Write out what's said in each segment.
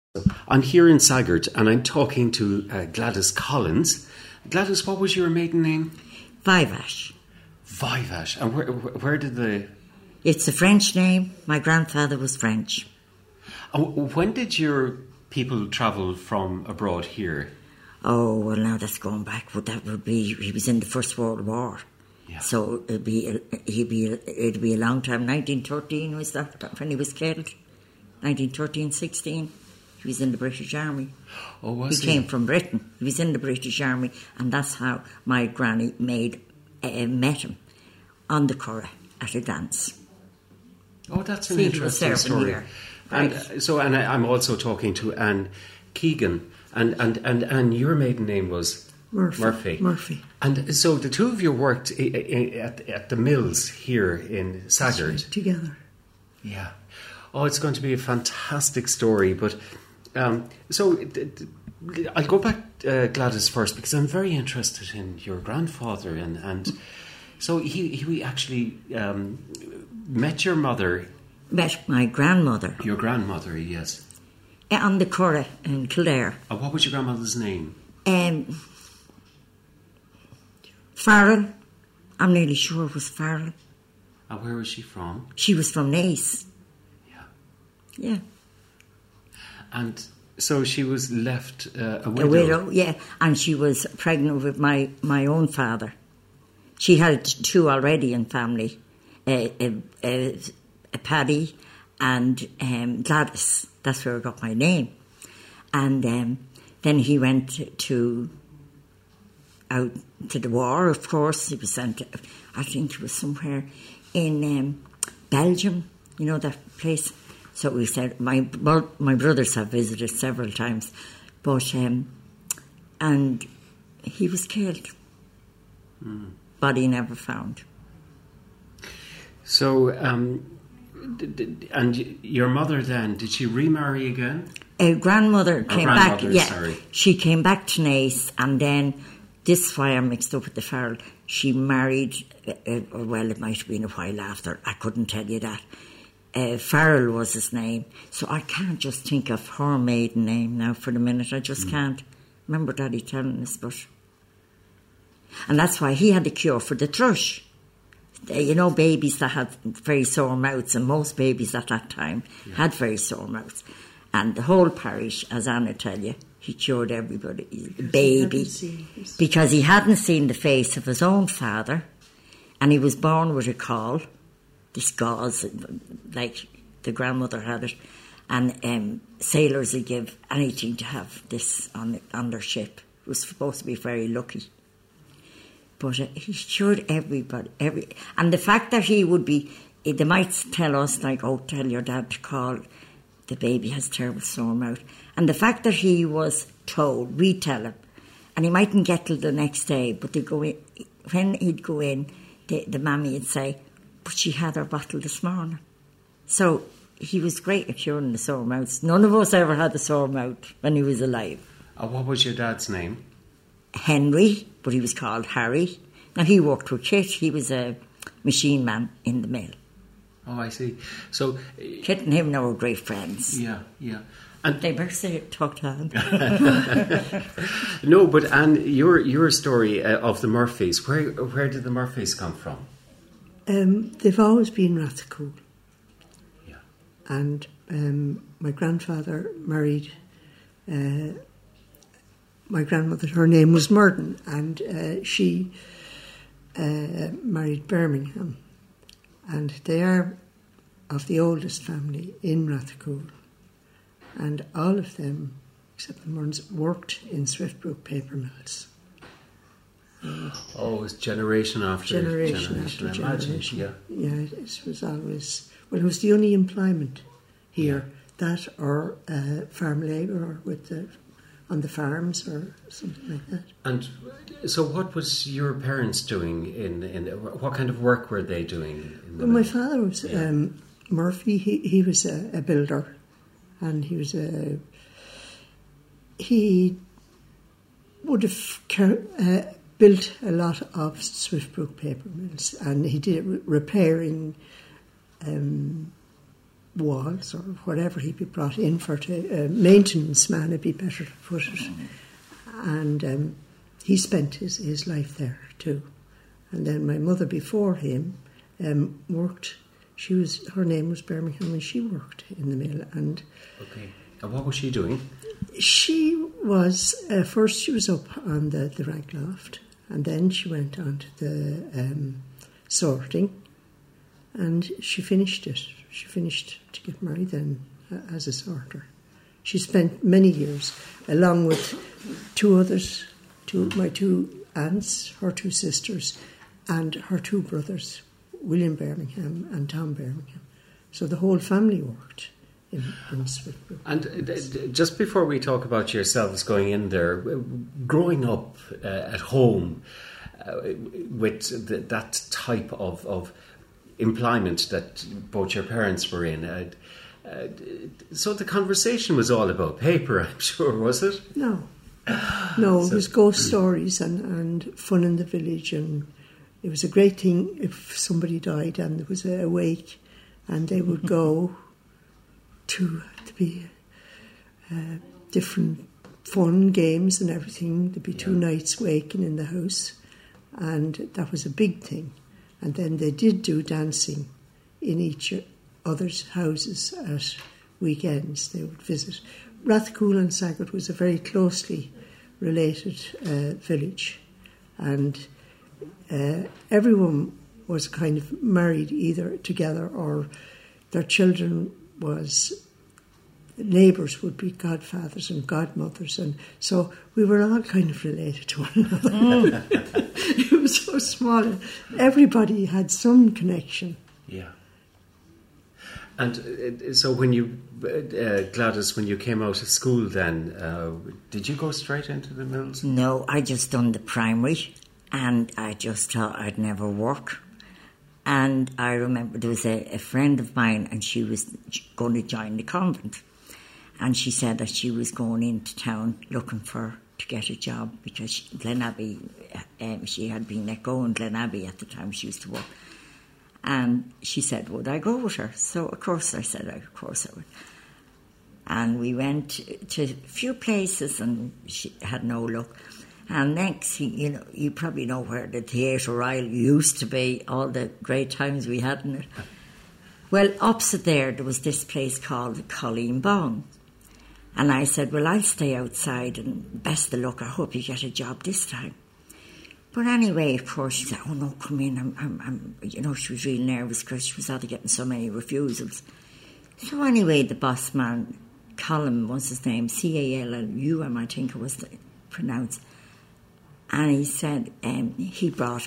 I'm here in Sagart and I'm talking to Gladys Collins. Gladys, what was your maiden name? Vivash. Vivash. And where did the... It's a French name. My grandfather was French. When did your people travel from abroad here? Oh, well, now that's going back. But that would be... He was in the First World War. Yeah. So it'd be a long time. 1913 was that when he was killed. 1913-16. He was in the British Army. Oh, was he? He came from Britain. He was in the British Army, and that's how my granny met him on the Curragh at a dance. Oh, that's an interesting story. Right. And I'm also talking to Anne Keegan, and your maiden name was Murphy. And so the two of you worked at the mills here in Sagart together. Yeah. Oh, it's going to be a fantastic story, but. So I'll go back, Gladys, first, because I'm very interested in your grandfather, and so he actually met your mother. Met my grandmother. Your grandmother, yes. On the Curragh in Kildare. And what was your grandmother's name? Farrell. I'm nearly sure it was Farrell. And where was she from? She was from Naas. Yeah. And so she was left a widow. A widow, yeah. And she was pregnant with my own father. She had two already in family, Paddy and Gladys. That's where I got my name. And then he went out to the war, of course. He was sent, I think it was somewhere in Belgium, you know that place. So we said, my brothers have visited several times, but and he was killed. Body never found. So, and your mother then, did she remarry again? Grandmother came back. Yeah, sorry. She came back to Naas, and then this is why I'm mixed up with the Farrell. She married. Well, it might have been a while after. I couldn't tell you that. Farrell was his name, so I can't just think of her maiden name now for the minute. I just can't remember Daddy telling us, and that's why he had the cure for the thrush. You know, babies that had very sore mouths, and most babies at that time had very sore mouths, and the whole parish, as Anna tell you, he cured everybody, baby, because he hadn't seen the face of his own father, and he was born with a caul. This gauze, like the grandmother had it, and sailors would give anything to have this on their ship. It was supposed to be very lucky. But he cured everybody. And the fact that he would be, they might tell us, like, oh, tell your dad to call, the baby has terrible sore mouth. And the fact that he was told, we tell him, and he mightn't get till the next day, but they go in, when he'd go in, the mammy would say, but she had her bottle this morning. So he was great at curing the sore mouths. None of us ever had a sore mouth when he was alive. What was your dad's name? Henry, but he was called Harry. Now, he worked with Kit. He was a machine man in the mill. Oh, I see. So Kit and him now were great friends. Yeah. And they better say it, talk to Anne. No, but Anne, your story of the Murphys, where did the Murphys come from? They've always been Rathcoole. Yeah. And my grandfather married my grandmother. Her name was Murden, and she married Birmingham. And they are of the oldest family in Rathcoole. And all of them, except the Murns, worked in Swiftbrook paper mills. It's generation after generation. Yeah, it was always... Well, it was the only employment here, that or farm labour on the farms or something like that. And so what was your parents doing what kind of work were they doing? My father was Murphy. He was a builder, and he would have built a lot of Swiftbrook paper mills, and he did repairing walls or whatever he'd be brought in for, to maintenance man, it'd be better to put it. And he spent his life there too. And then my mother before him worked. Her name was Birmingham, and she worked in the mill. And And what was she doing? she was first she was up on the rag loft, and then she went on to the sorting, and she finished it. She finished to get married then as a sorter. She spent many years, along with my two aunts, her two sisters, and her two brothers, William Birmingham and Tom Birmingham. So the whole family worked in Swiftbrook. And just before we talk about yourselves going in there, growing up at home with that type of employment that both your parents were in, so the conversation was all about paper, I'm sure, was it? No, it was ghost stories and fun in the village, and it was a great thing if somebody died and there was a wake, and they would go to be different fun games and everything. There'd be 2 nights waking in the house, and that was a big thing. And then they did do dancing in each other's houses at weekends. They would visit. Rathcoole and Saggart was a very closely related village, and everyone was kind of married either together or their children neighbours would be godfathers and godmothers, and so we were all kind of related to one another. It was so small. Everybody had some connection. Yeah. And so when you, Gladys, when you came out of school then, did you go straight into the mills? No, I just done the primary, and I just thought I'd never work. And I remember there was a friend of mine, and she was going to join the convent. And she said that she was going into town looking to get a job, because Glenabbey, she had been let go in Glenabbey at the time she used to work. And she said, would I go with her? So, of course, I said, of course I would. And we went to a few places, and she had no luck. And next, you probably know where the Theatre Royal used to be, all the great times we had in it. Well, opposite there was this place called Colleen Baum. And I said, well, I'll stay outside, and best of luck, I hope you get a job this time. But anyway, of course, she said, oh no, come in. I'm she was really nervous because she was after getting so many refusals. So anyway, the boss man, Colin was his name, Callum, I think it was pronounced. And he said, he brought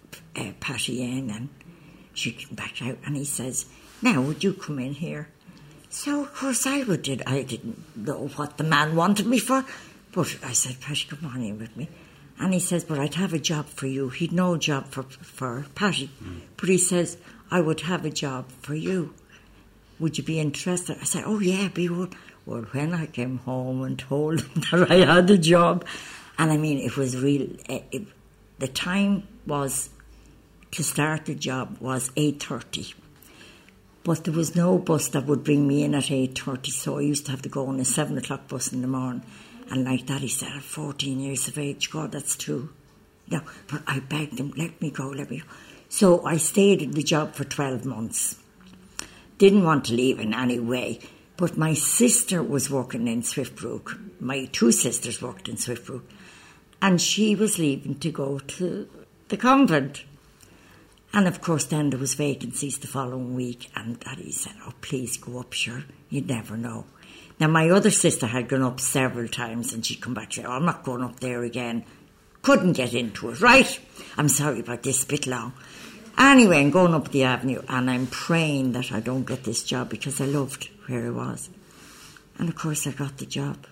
Patty in, and she came back out, and he says, now, would you come in here? So, of course, I didn't know what the man wanted me for, but I said, Patty, come on in with me. And he says, but I'd have a job for you. He'd no job for Patty. But he says, I would have a job for you. Would you be interested? I said, oh, yeah, be one. Well, when I came home and told him that I had a job, and I mean, it was real. The time was, to start the job was 8:30. But there was no bus that would bring me in at 8:30, so I used to have to go on a 7 o'clock bus in the morning. And like that, he said, at 14 years of age, God, that's true. No, but I begged him, let me go. So I stayed in the job for 12 months. Didn't want to leave in any way. But my sister was working in Swiftbrook. My 2 sisters worked in Swiftbrook. And she was leaving to go to the convent. And of course then there was vacancies the following week, and Daddy said, oh, please go up, sure, you'd never know. Now, my other sister had gone up several times, and she'd come back and say, oh, I'm not going up there again. Couldn't get into it, right? I'm sorry about this, a bit long. Anyway, I'm going up the avenue, and I'm praying that I don't get this job, because I loved where I was. And of course, I got the job.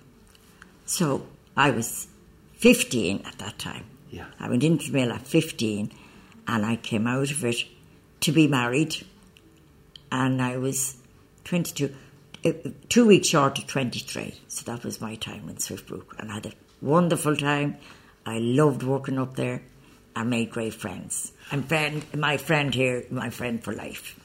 So I was 15 at that time. Yeah. I went into the mill at 15, and I came out of it to be married, and I was 22. 2 weeks short of 23, so that was my time in Swiftbrook, and I had a wonderful time. I loved working up there. I made great friends. And my friend here, my friend for life.